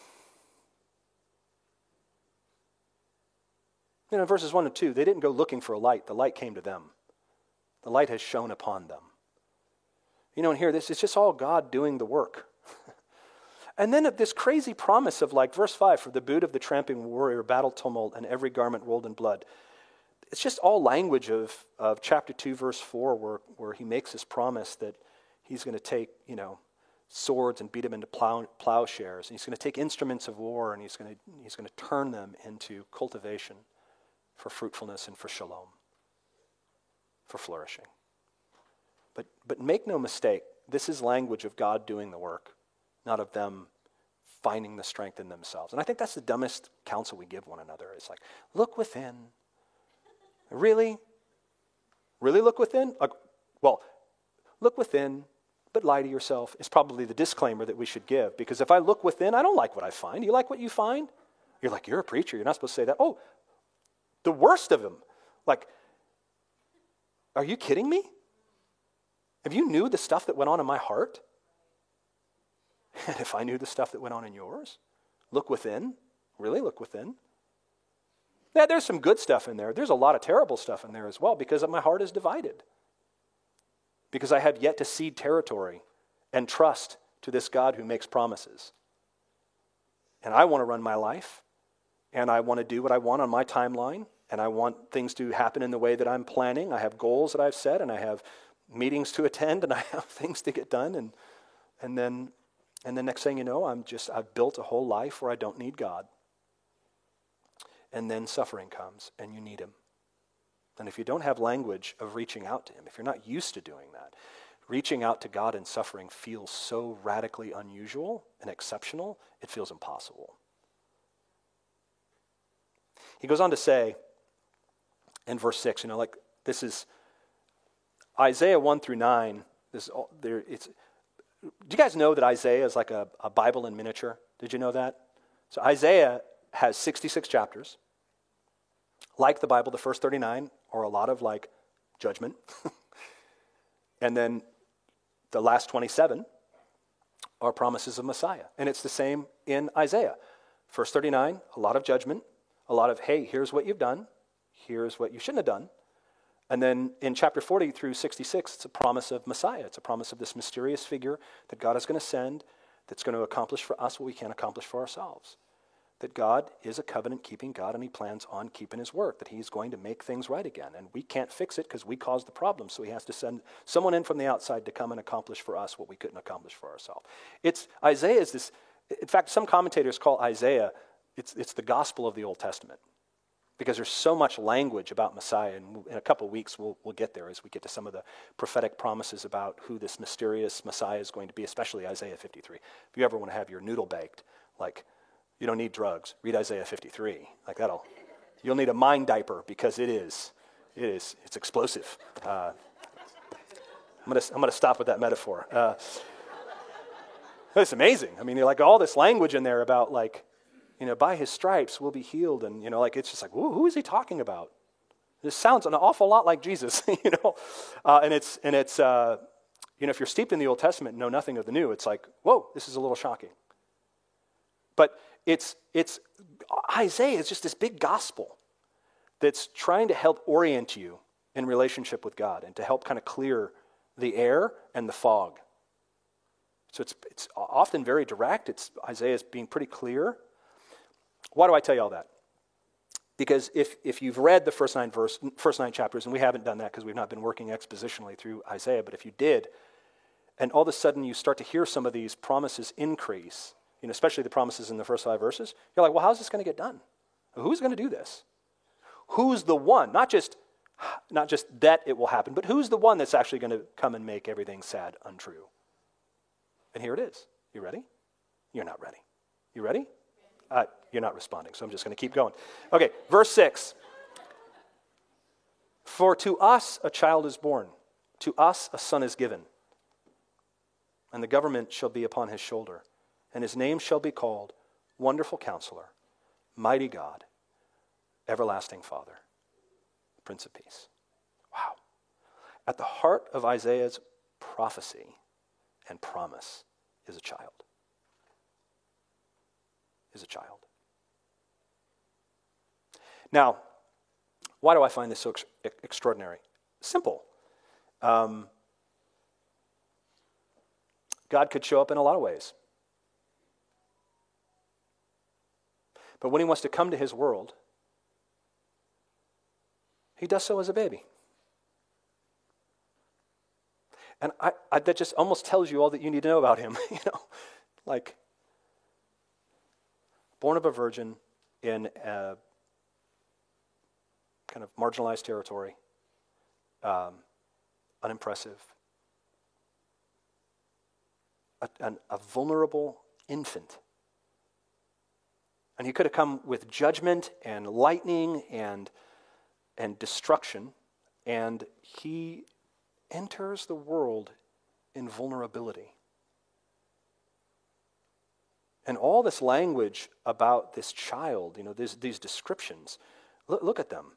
In verses 1 and 2, they didn't go looking for a light. The light came to them. The light has shone upon them. And here, this is just all God doing the work. And then this crazy promise of verse 5, for the boot of the tramping warrior, battle tumult, and every garment rolled in blood. It's just all language of chapter 2, verse 4, where he makes this promise that he's going to take, swords and beat them into plowshares. And he's going to take instruments of war and he's going to turn them into cultivation for fruitfulness and for shalom, for flourishing. But make no mistake, this is language of God doing the work, not of them finding the strength in themselves. And I think that's the dumbest counsel we give one another. It's look within. Really? Really look within? Look within, but lie to yourself is probably the disclaimer that we should give. Because if I look within, I don't like what I find. You like what you find? You're a preacher. You're not supposed to say that. Oh, the worst of them. Are you kidding me? If you knew the stuff that went on in my heart, and if I knew the stuff that went on in yours, look within. Really look within. Yeah, there's some good stuff in there. There's a lot of terrible stuff in there as well because my heart is divided. Because I have yet to cede territory and trust to this God who makes promises. And I want to run my life, and I want to do what I want on my timeline, and I want things to happen in the way that I'm planning. I have goals that I've set, and I have meetings to attend, and I have things to get done, and then next thing you know, I've built a whole life where I don't need God. And then suffering comes, and you need him. And if you don't have language of reaching out to him, if you're not used to doing that, reaching out to God in suffering feels so radically unusual and exceptional, it feels impossible. He goes on to say in verse 6, this is Isaiah 1 through 9. Do you guys know that Isaiah is like a Bible in miniature? Did you know that? So Isaiah has 66 chapters. Like the Bible, the first 39 are a lot of judgment. And then the last 27 are promises of Messiah. And it's the same in Isaiah. First 39, a lot of judgment, a lot of, hey, here's what you've done, here's what you shouldn't have done. And then in chapter 40 through 66, it's a promise of Messiah. It's a promise of this mysterious figure that God is going to send that's going to accomplish for us what we can't accomplish for ourselves. That God is a covenant-keeping God, and he plans on keeping his word, that he's going to make things right again. And we can't fix it because we caused the problem, so he has to send someone in from the outside to come and accomplish for us what we couldn't accomplish for ourselves. Isaiah is this, in fact, some commentators call Isaiah, it's the gospel of the Old Testament, because there's so much language about Messiah, and in a couple of weeks we'll get there as we get to some of the prophetic promises about who this mysterious Messiah is going to be, especially Isaiah 53. If you ever want to have your noodle baked, you don't need drugs. Read Isaiah 53. You'll need a mind diaper because it's explosive. I'm gonna stop with that metaphor. It's amazing. I mean, all this language in there about by his stripes we'll be healed, and it's just who is he talking about? This sounds an awful lot like Jesus, and it's if you're steeped in the Old Testament and know nothing of the New, it's whoa, this is a little shocking. But it's Isaiah is just this big gospel that's trying to help orient you in relationship with God and to help kind of clear the air and the fog. So it's often very direct. Isaiah's being pretty clear. Why do I tell you all that? Because if you've read the first nine chapters, and we haven't done that because we've not been working expositionally through Isaiah, but if you did, and all of a sudden you start to hear some of these promises increase, especially the promises in the first 5 verses, you're well, how's this going to get done? Who's going to do this? Who's the one? Not just that it will happen, but who's the one that's actually going to come and make everything sad untrue? And here it is. You ready? You're not ready. You ready? You're not responding, so I'm just going to keep going. Okay, verse 6. For to us a child is born, to us a son is given, and the government shall be upon his shoulder, and his name shall be called Wonderful Counselor, Mighty God, Everlasting Father, Prince of Peace. Wow. At the heart of Isaiah's prophecy and promise is a child. Is a child. Now, why do I find this so extraordinary? Simple. God could show up in a lot of ways. But when he wants to come to his world, he does so as a baby. And that just almost tells you all that you need to know about him. Like, born of a virgin in a kind of marginalized territory, unimpressive, a vulnerable infant. And he could have come with judgment and lightning and destruction, and he enters the world in vulnerability. And all this language about this child, these descriptions, look at them.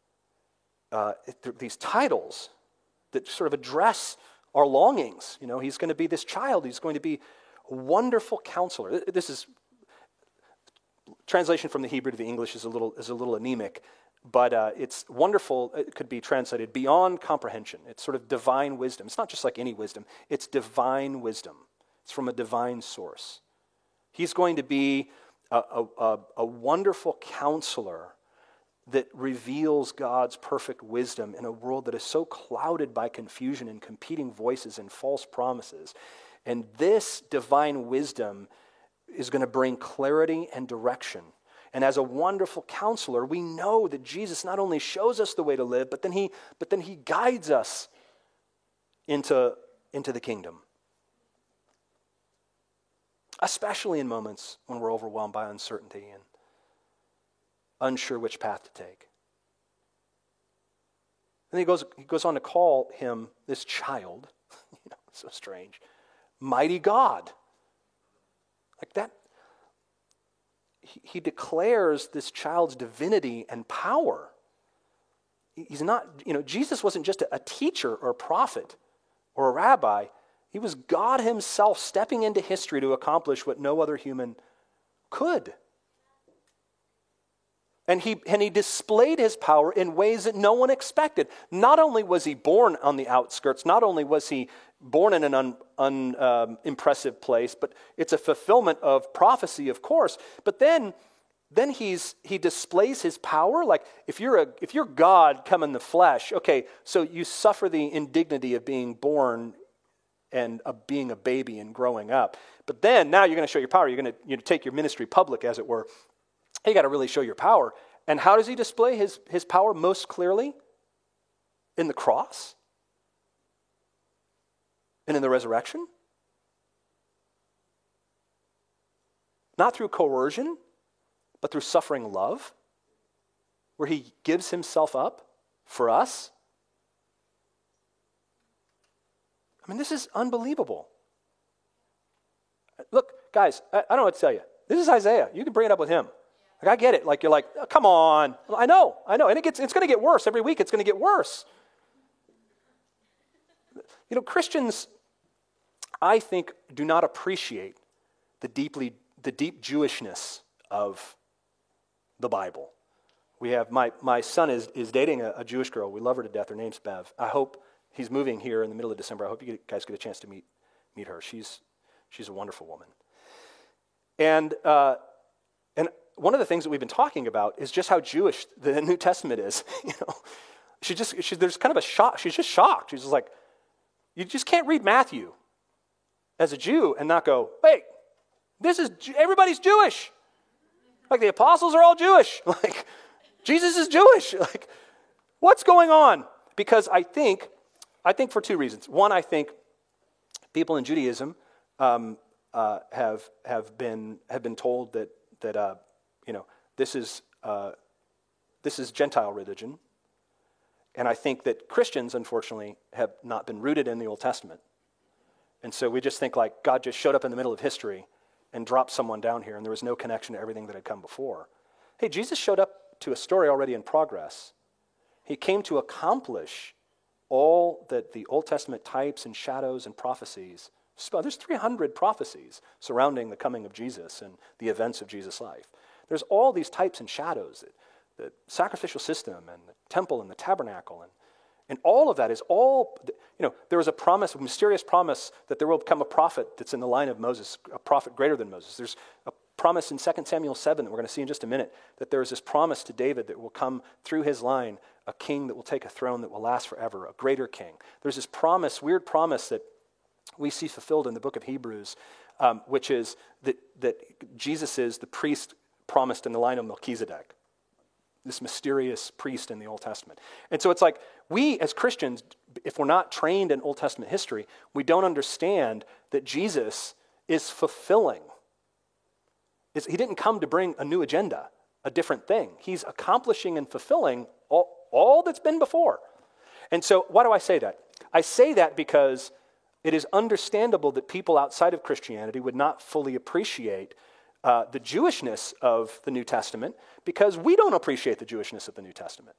These titles that sort of address our longings. He's going to be this child. He's going to be a wonderful counselor. This is translation from the Hebrew to the English is a little anemic, but it's wonderful. It could be translated beyond comprehension. It's sort of divine wisdom. It's not just like any wisdom. It's divine wisdom. It's from a divine source. He's going to be a wonderful counselor that reveals God's perfect wisdom in a world that is so clouded by confusion and competing voices and false promises. And this divine wisdom is going to bring clarity and direction. And as a wonderful counselor, we know that Jesus not only shows us the way to live, but then he guides us into the kingdom. Especially in moments when we're overwhelmed by uncertainty and unsure which path to take. And he goes on to call him, this child, so strange, mighty God. Like that, he declares this child's divinity and power. He's not, Jesus wasn't just a teacher or a prophet or a rabbi. He was God himself stepping into history to accomplish what no other human could. And he displayed his power in ways that no one expected. Not only was he born on the outskirts, not only was he born in an unimpressive place, but it's a fulfillment of prophecy, of course. But then he displays his power. Like if you're God come in the flesh, okay, so you suffer the indignity of being born and of being a baby and growing up. But then now you're going to show your power. You're going to take your ministry public, as it were. You got to really show your power. And how does he display his power most clearly? In the cross? And in the resurrection? Not through coercion, but through suffering love, where he gives himself up for us. I mean, this is unbelievable. Look, guys, I don't know what to tell you. This is Isaiah. You can bring it up with him. Like, I get it. Like, you're like, oh, come on. I know. And it's going to get worse. Every week it's going to get worse. Christians, I think, do not appreciate the deep Jewishness of the Bible. We have, my son is dating a Jewish girl. We love her to death. Her name's Bev. I hope he's moving here in the middle of December. I hope you guys get a chance to meet her. She's a wonderful woman. And one of the things that we've been talking about is just how Jewish the New Testament is. There's kind of a shock. She's just shocked. She's just like, you just can't read Matthew as a Jew and not go, wait, everybody's Jewish. Like the apostles are all Jewish. Like Jesus is Jewish. Like what's going on? Because I think for two reasons. One, I think people in Judaism have been told that this is Gentile religion, and I think that Christians, unfortunately, have not been rooted in the Old Testament, and so we just think like God just showed up in the middle of history and dropped someone down here, and there was no connection to everything that had come before. Hey, Jesus showed up to a story already in progress. He came to accomplish all that the Old Testament types and shadows and prophecies. There's 300 prophecies surrounding the coming of Jesus and the events of Jesus' life. There's all these types and shadows, the sacrificial system and the temple and the tabernacle, and all of that is all, there was a promise, a mysterious promise that there will come a prophet that's in the line of Moses, a prophet greater than Moses. There's a promise in 2 Samuel 7 that we're going to see in just a minute, that there is this promise to David that will come through his line, a king that will take a throne that will last forever, a greater king. There's this promise, weird promise that we see fulfilled in the book of Hebrews, which is that Jesus is the priest promised in the line of Melchizedek, this mysterious priest in the Old Testament. And so it's like we as Christians, if we're not trained in Old Testament history, we don't understand that Jesus is fulfilling. He didn't come to bring a new agenda, a different thing. He's accomplishing and fulfilling all that's been before. And so why do I say that? I say that because it is understandable that people outside of Christianity would not fully appreciate the Jewishness of the New Testament because we don't appreciate the Jewishness of the New Testament.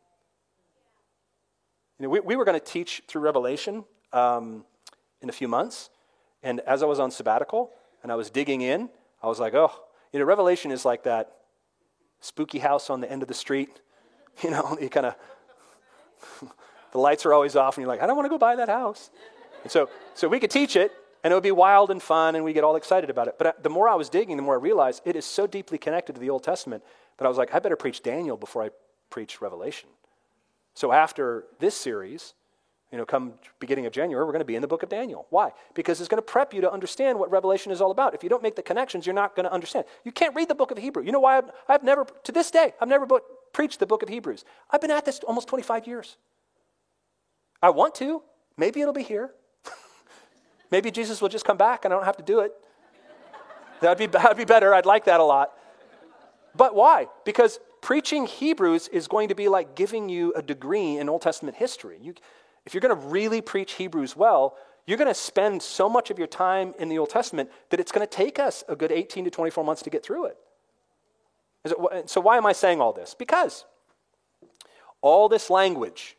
We were going to teach through Revelation in a few months, and as I was on sabbatical and I was digging in, I was like, Revelation is like that spooky house on the end of the street. You kind of, the lights are always off and you're like, I don't want to go by that house. And so we could teach it and it would be wild and fun and we get all excited about it. But the more I was digging, the more I realized it is so deeply connected to the Old Testament that I was like, I better preach Daniel before I preach Revelation. So after this series, come beginning of January, we're going to be in the book of Daniel. Why? Because it's going to prep you to understand what Revelation is all about. If you don't make the connections, you're not going to understand. You can't read the book of Hebrew. You know why I've never, to this day, I've never preached the book of Hebrews. I've been at this almost 25 years. I want to. Maybe it'll be here. Maybe Jesus will just come back and I don't have to do it. That'd be better. I'd like that a lot. But why? Because preaching Hebrews is going to be like giving you a degree in Old Testament history. If you're going to really preach Hebrews well, you're going to spend so much of your time in the Old Testament that it's going to take us a good 18 to 24 months to get through it. So why am I saying all this? Because all this language,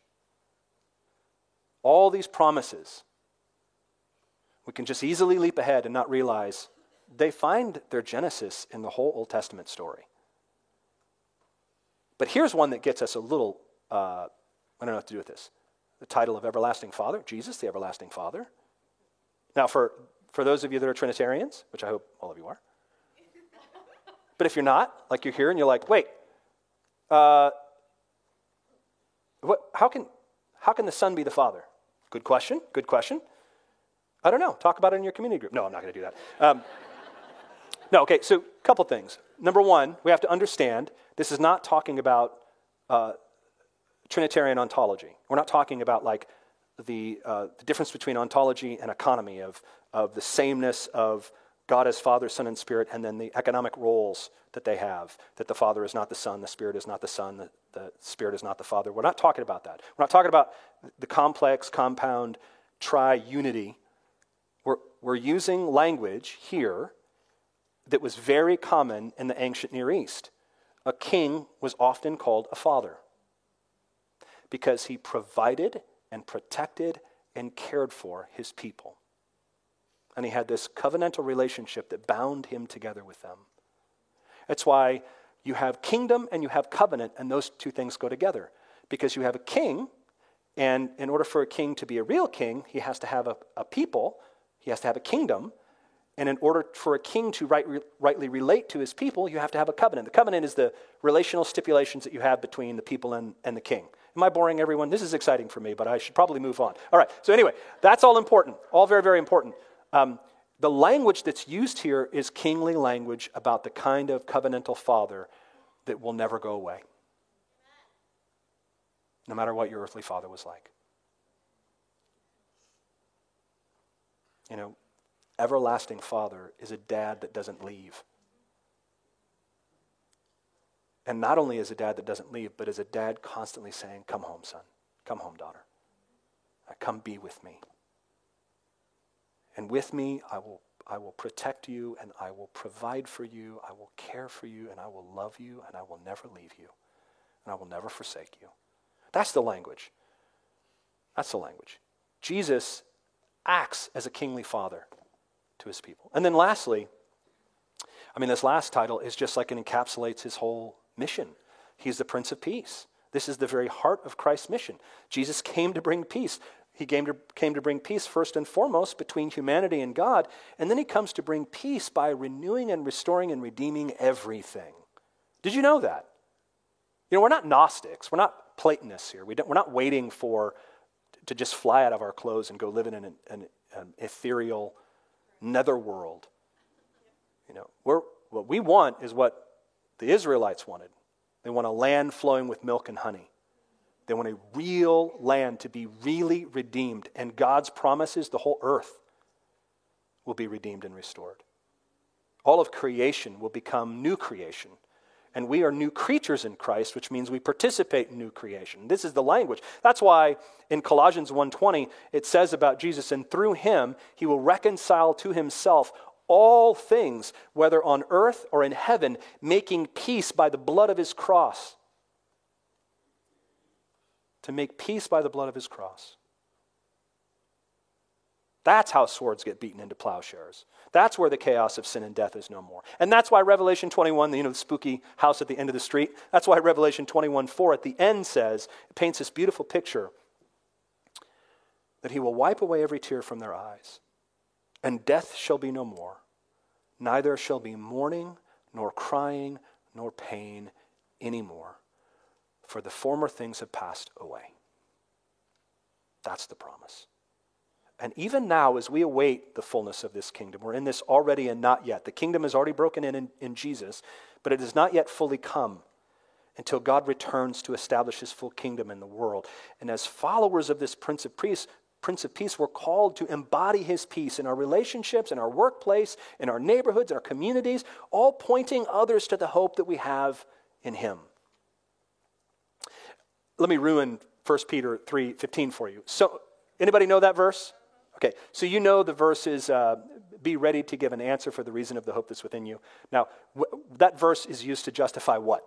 all these promises, we can just easily leap ahead and not realize they find their genesis in the whole Old Testament story. But here's one that gets us a little, I don't know what to do with this. The title of Everlasting Father, Jesus, the Everlasting Father. Now, for those of you that are Trinitarians, which I hope all of you are, but if you're not, like you're here and you're like, wait, how can the Son be the Father? Good question. I don't know. Talk about it in your community group. No, I'm not going to do that. Okay, so a couple things. Number one, we have to understand this is not talking about Trinitarian ontology. We're not talking about like the difference between ontology and economy of the sameness of God as Father, Son, and Spirit, and then the economic roles that they have, that the Father is not the Son, the Spirit is not the Son, the Spirit is not the Father. We're not talking about that. We're not talking about the complex, compound, tri-unity. We're using language here that was very common in the ancient Near East. A king was often called a father because he provided and protected and cared for his people. And he had this covenantal relationship that bound him together with them. That's why you have kingdom and you have covenant, and those two things go together. Because you have a king, and in order for a king to be a real king, he has to have a people, he has to have a kingdom, and in order for a king to rightly relate to his people, you have to have a covenant. The covenant is the relational stipulations that you have between the people and the king. Am I boring everyone? This is exciting for me, but I should probably move on. All right, so anyway, that's all important, all very, very important. The language that's used here is kingly language about the kind of covenantal father that will never go away, no matter what your earthly father was like. You know, everlasting Father is a dad that doesn't leave. And not only is a dad that doesn't leave, but is a dad constantly saying, come home, son. Come home, daughter. Come be with me. And with me, I will protect you, and I will provide for you, I will care for you, and I will love you, and I will never leave you, and I will never forsake you. That's the language. That's the language. Jesus acts as a kingly father to his people. And then lastly, this last title is just like it encapsulates his whole mission. He's the Prince of Peace. This is the very heart of Christ's mission. Jesus came to bring peace. He came to bring peace first and foremost between humanity and God, and then he comes to bring peace by renewing and restoring and redeeming everything. Did you know that? You know, we're not Gnostics. We're not Platonists here. We're not waiting to just fly out of our clothes and go live in an ethereal netherworld. You know, what we want is what the Israelites wanted. They want a land flowing with milk and honey. They want a real land to be really redeemed. And God's promise is the whole earth will be redeemed and restored. All of creation will become new creation. And we are new creatures in Christ, which means we participate in new creation. This is the language. That's why in Colossians 1:20, it says about Jesus, and through him, he will reconcile to himself all things, whether on earth or in heaven, making peace by the blood of his cross. To make peace by the blood of his cross. That's how swords get beaten into plowshares. That's where the chaos of sin and death is no more. And that's why Revelation 21, the spooky house at the end of the street, that's why Revelation 21:4 at the end says, it paints this beautiful picture that he will wipe away every tear from their eyes, and death shall be no more. Neither shall be mourning, nor crying, nor pain anymore. For the former things have passed away. That's the promise. And even now, as we await the fullness of this kingdom, we're in this already and not yet. The kingdom is already broken in Jesus, but it has not yet fully come until God returns to establish his full kingdom in the world. And as followers of this Prince of Peace, we're called to embody his peace in our relationships, in our workplace, in our neighborhoods, our communities, all pointing others to the hope that we have in him. Let me ruin 1 Peter 3:15 for you. So, anybody know that verse? Okay, so you know the verse is, be ready to give an answer for the reason of the hope that's within you. Now, that verse is used to justify what?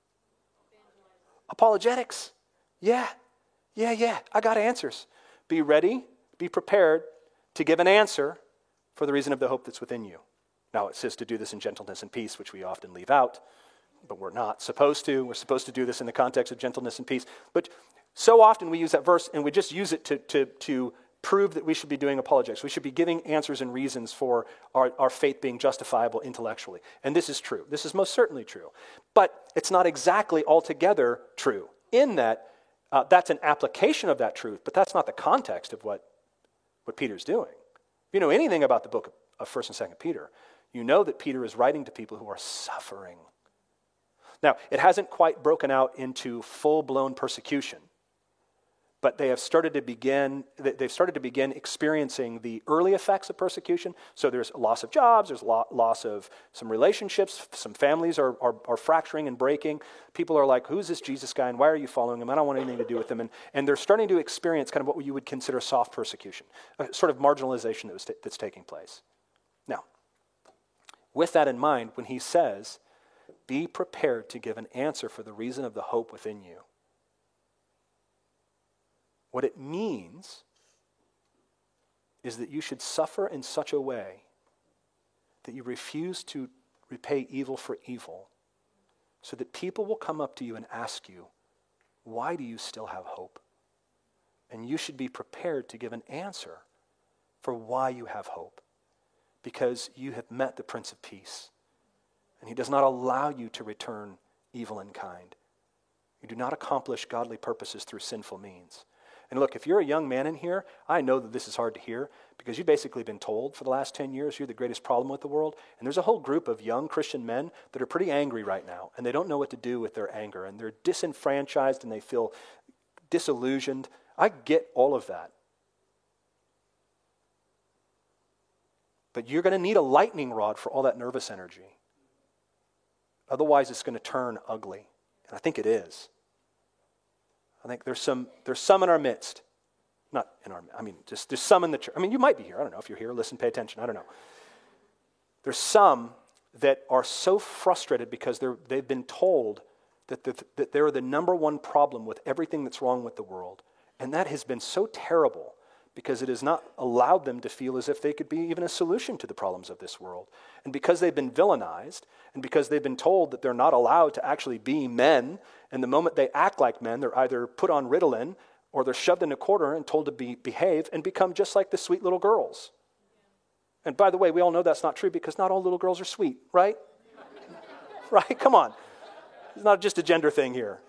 Apologetics. Yeah, I got answers. Be ready, be prepared to give an answer for the reason of the hope that's within you. Now, it says to do this in gentleness and peace, which we often leave out. But we're not supposed to. We're supposed to do this in the context of gentleness and peace. But so often we use that verse and we just use it to prove that we should be doing apologetics. We should be giving answers and reasons for our faith being justifiable intellectually. And this is true. This is most certainly true. But it's not exactly altogether true in that that's an application of that truth, but that's not the context of what Peter's doing. If you know anything about the book of 1st and 2nd Peter, you know that Peter is writing to people who are suffering. Now, it hasn't quite broken out into full-blown persecution, but they've started to begin experiencing the early effects of persecution. So there's loss of jobs, there's loss of some relationships, some families are fracturing and breaking. People are like, who's this Jesus guy and why are you following him? I don't want anything to do with him. And they're starting to experience kind of what you would consider soft persecution, a sort of marginalization that's taking place. Now, with that in mind, when he says, be prepared to give an answer for the reason of the hope within you. What it means is that you should suffer in such a way that you refuse to repay evil for evil, so that people will come up to you and ask you, why do you still have hope? And you should be prepared to give an answer for why you have hope, because you have met the Prince of Peace. And he does not allow you to return evil in kind. You do not accomplish godly purposes through sinful means. And look, if you're a young man in here, I know that this is hard to hear because you've basically been told for the last 10 years you're the greatest problem with the world. And there's a whole group of young Christian men that are pretty angry right now, and they don't know what to do with their anger, and they're disenfranchised and they feel disillusioned. I get all of that. But you're going to need a lightning rod for all that nervous energy. Otherwise, it's going to turn ugly. And I think it is. I think there's some in our midst. Not in our, I mean, just there's some in the church. I mean, you might be here. I don't know if you're here. Listen, pay attention. I don't know. There's some that are so frustrated because they've been told that they're the number one problem with everything that's wrong with the world. And that has been so terrible because it has not allowed them to feel as if they could be even a solution to the problems of this world. And because they've been villainized, and because they've been told that they're not allowed to actually be men, and the moment they act like men, they're either put on Ritalin, or they're shoved in a corner and told to behave and become just like the sweet little girls. And by the way, we all know that's not true because not all little girls are sweet, right? Right? Come on. It's not just a gender thing here.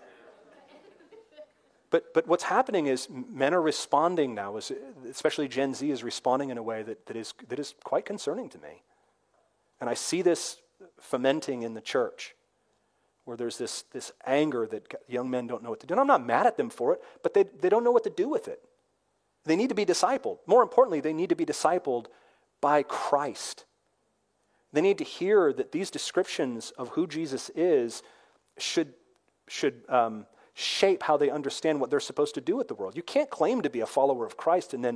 But what's happening is men are responding now, especially Gen Z is responding in a way that is quite concerning to me. And I see this fomenting in the church, where there's this anger that young men don't know what to do. And I'm not mad at them for it, but they don't know what to do with it. They need to be discipled. More importantly, they need to be discipled by Christ. They need to hear that these descriptions of who Jesus is should shape how they understand what they're supposed to do with the world. You can't claim to be a follower of Christ and then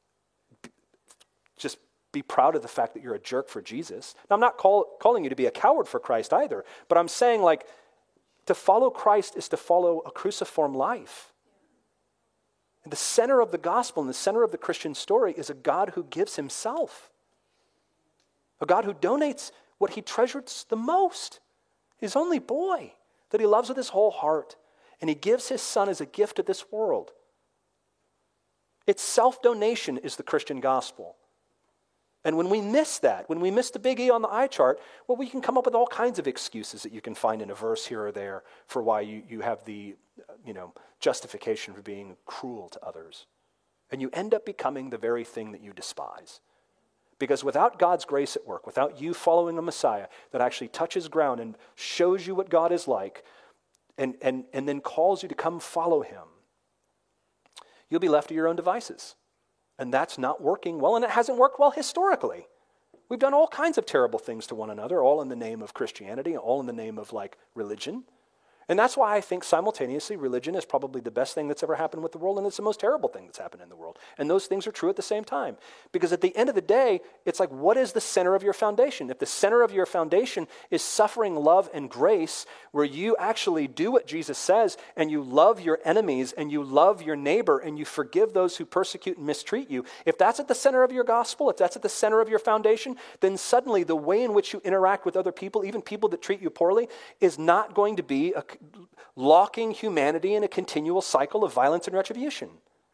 just be proud of the fact that you're a jerk for Jesus. Now, I'm not calling you to be a coward for Christ either, but I'm saying to follow Christ is to follow a cruciform life. And the center of the gospel and the center of the Christian story is a God who gives himself. A God who donates what he treasures the most, his only boy, that he loves with his whole heart. And he gives his son as a gift to this world. It's self-donation is the Christian gospel. And when we miss that, when we miss the big E on the eye chart, well, we can come up with all kinds of excuses that you can find in a verse here or there for why you have the justification for being cruel to others. And you end up becoming the very thing that you despise. Because without God's grace at work, without you following a Messiah that actually touches ground and shows you what God is like, and then calls you to come follow him, you'll be left to your own devices. And that's not working well, and it hasn't worked well historically. We've done all kinds of terrible things to one another, all in the name of Christianity, all in the name of religion. And that's why I think simultaneously religion is probably the best thing that's ever happened with the world, and it's the most terrible thing that's happened in the world. And those things are true at the same time. Because at the end of the day, it's what is the center of your foundation? If the center of your foundation is suffering, love, and grace, where you actually do what Jesus says, and you love your enemies, and you love your neighbor, and you forgive those who persecute and mistreat you, if that's at the center of your gospel, if that's at the center of your foundation, then suddenly the way in which you interact with other people, even people that treat you poorly, is not going to be locking humanity in a continual cycle of violence and retribution.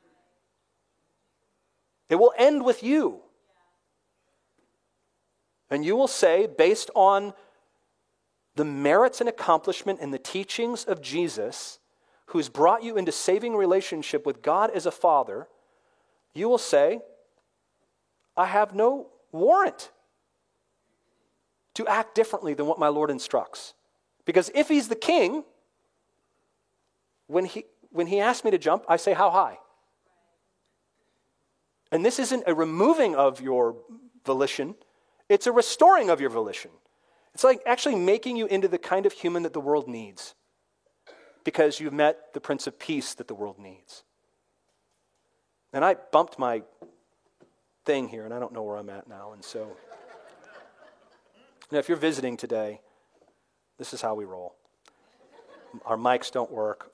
It will end with you. And you will say, based on the merits and accomplishment and the teachings of Jesus, who's brought you into saving relationship with God as a Father, you will say, I have no warrant to act differently than what my Lord instructs. Because if he's the king, when he asks me to jump, I say, how high? And this isn't a removing of your volition. It's a restoring of your volition. It's like actually making you into the kind of human that the world needs, because you've met the Prince of Peace that the world needs. And I bumped my thing here, and I don't know where I'm at now. And so, if you're visiting today, this is how we roll. Our mics don't work,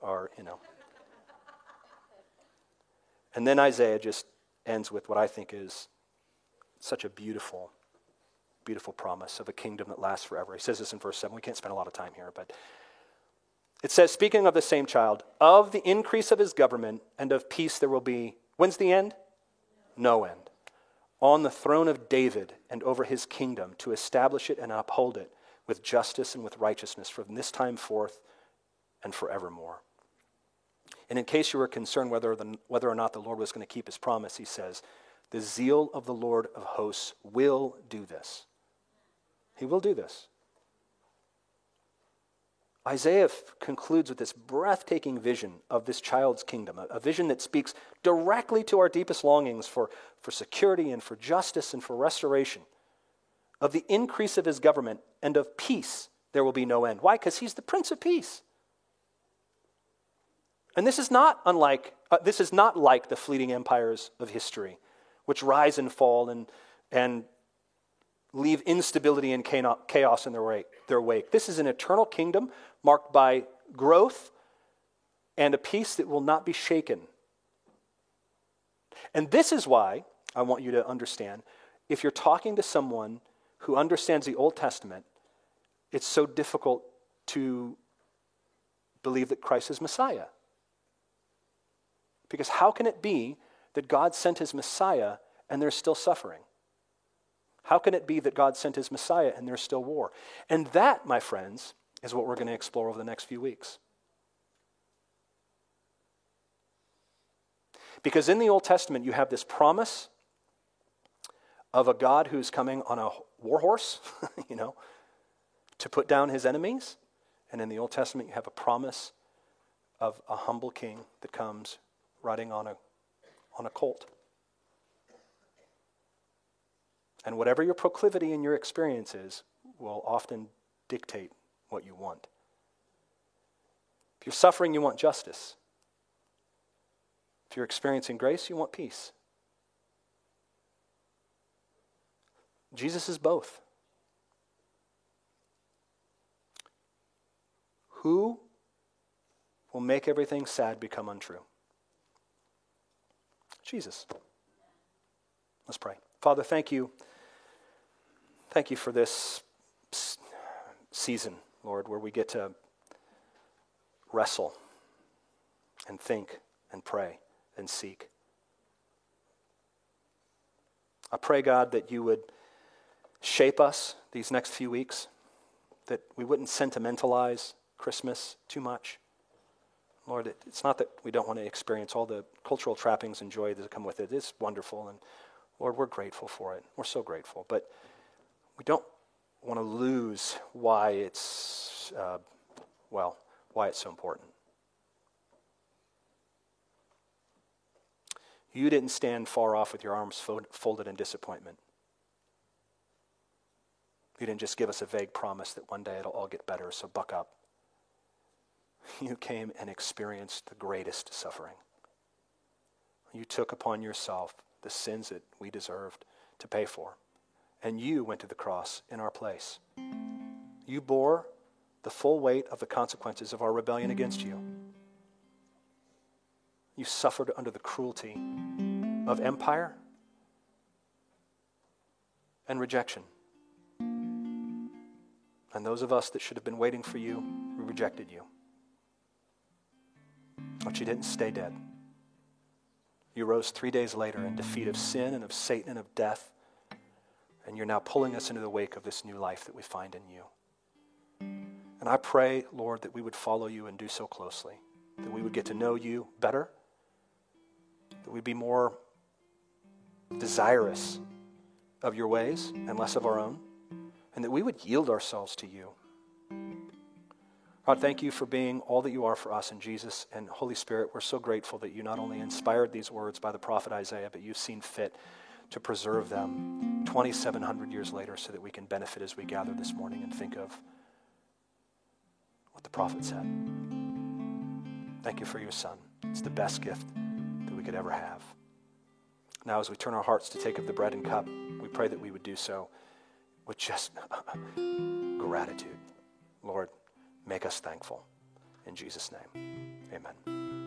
And then Isaiah just ends with what I think is such a beautiful, beautiful promise of a kingdom that lasts forever. He says this in verse 7. We can't spend a lot of time here, but it says, speaking of the same child, of the increase of his government and of peace there will be, when's the end? No end. On the throne of David and over his kingdom, to establish it and uphold it with justice and with righteousness from this time forth and forevermore. And in case you were concerned whether or not the Lord was going to keep his promise, he says, the zeal of the Lord of hosts will do this. He will do this. Isaiah concludes with this breathtaking vision of this child's kingdom, a vision that speaks directly to our deepest longings for security and for justice and for restoration, of the increase of his government and of peace there will be no end. Why? Because he's the Prince of Peace. And this is not like the fleeting empires of history, which rise and fall and leave instability and chaos in their wake. This is an eternal kingdom marked by growth and a peace that will not be shaken. And this is why I want you to understand, if you're talking to someone who understands the Old Testament, it's so difficult to believe that Christ is Messiah. Because how can it be that God sent his Messiah and there's still suffering? How can it be that God sent his Messiah and there's still war? And that, my friends, is what we're going to explore over the next few weeks. Because in the Old Testament, you have this promise of a God who's coming on a war horse, to put down his enemies. And in the Old Testament, you have a promise of a humble king that comes riding on a colt. And whatever your proclivity and your experience is will often dictate what you want. If you're suffering, you want justice. If you're experiencing grace, you want peace. Jesus is both. Who will make everything sad become untrue? Jesus. Let's pray. Father, thank you. Thank you for this season, Lord, where we get to wrestle and think and pray and seek. I pray, God, that you would shape us these next few weeks, that we wouldn't sentimentalize Christmas too much. Lord, it's not that we don't want to experience all the cultural trappings and joy that come with it. It's wonderful, and Lord, we're grateful for it. We're so grateful, but we don't want to lose why it's so important. You didn't stand far off with your arms folded in disappointment. You didn't just give us a vague promise that one day it'll all get better, so buck up. You came and experienced the greatest suffering. You took upon yourself the sins that we deserved to pay for. And you went to the cross in our place. You bore the full weight of the consequences of our rebellion against you. You suffered under the cruelty of empire and rejection. And those of us that should have been waiting for you, we rejected you. But you didn't stay dead. You rose 3 days later in defeat of sin and of Satan and of death. And you're now pulling us into the wake of this new life that we find in you. And I pray, Lord, that we would follow you and do so closely. That we would get to know you better. That we'd be more desirous of your ways and less of our own. And that we would yield ourselves to you. God, thank you for being all that you are for us in Jesus. And Holy Spirit, we're so grateful that you not only inspired these words by the prophet Isaiah, but you've seen fit to preserve them 2,700 years later so that we can benefit as we gather this morning and think of what the prophet said. Thank you for your Son. It's the best gift that we could ever have. Now, as we turn our hearts to take of the bread and cup, we pray that we would do so with just gratitude. Lord, make us thankful. In Jesus' name, amen.